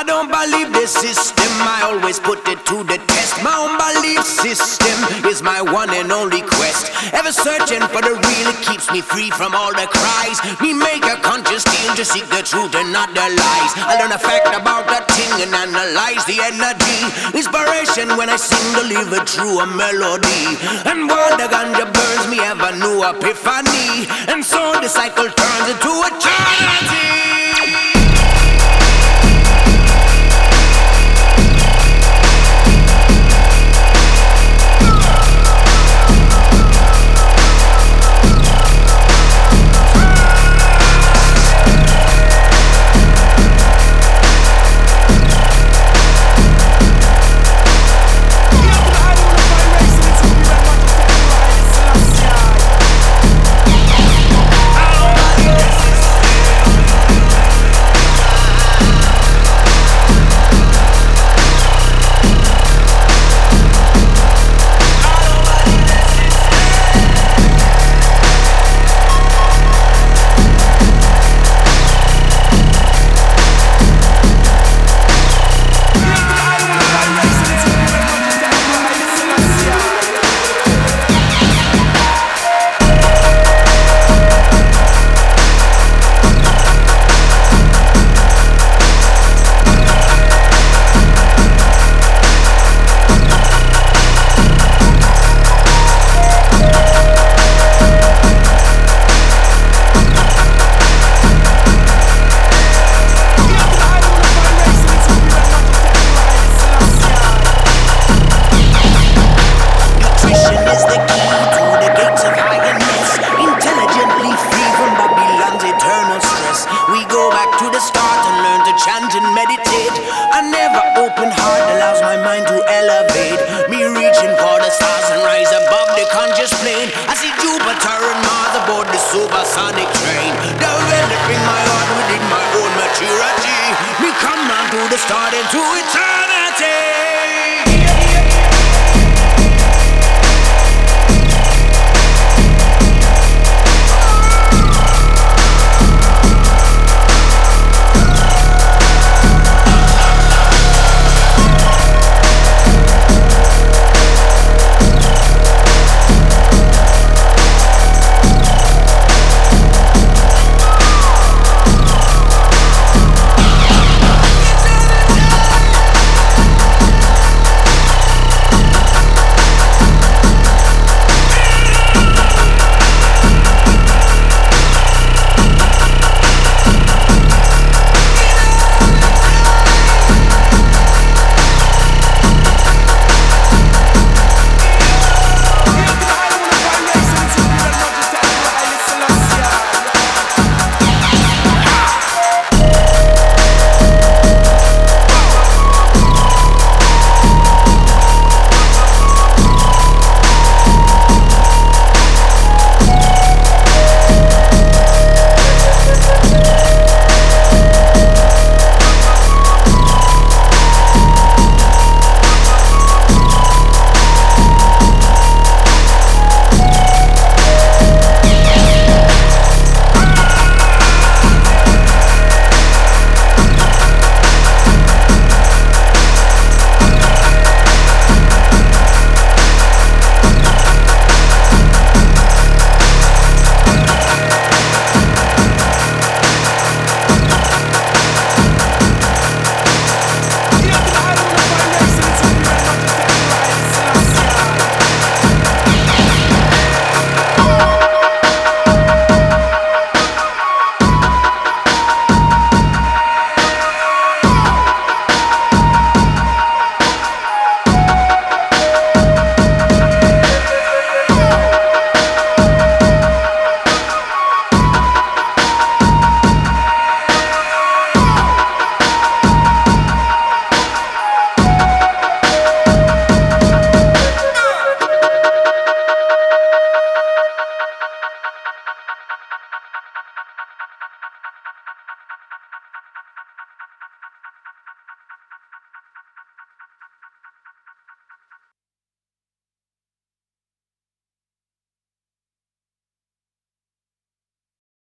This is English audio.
I don't believe this system, I always put it to the test. My own belief system is my one and only quest. Ever searching for the real, it keeps me free from all the cries. Me make a conscious deal to seek the truth and not the lies. I learn a fact about that thing and analyze the energy. Inspiration when I sing, deliver through a melody. And while the ganja burns, me have a new epiphany. And so the cycle turns into eternity. Chant and meditate. A never open heart allows my mind to elevate. Me reaching for the stars and rise above the conscious plane. I see Jupiter and Mars aboard the supersonic train. Developing my heart within my own maturity. Me come round to the start into eternity.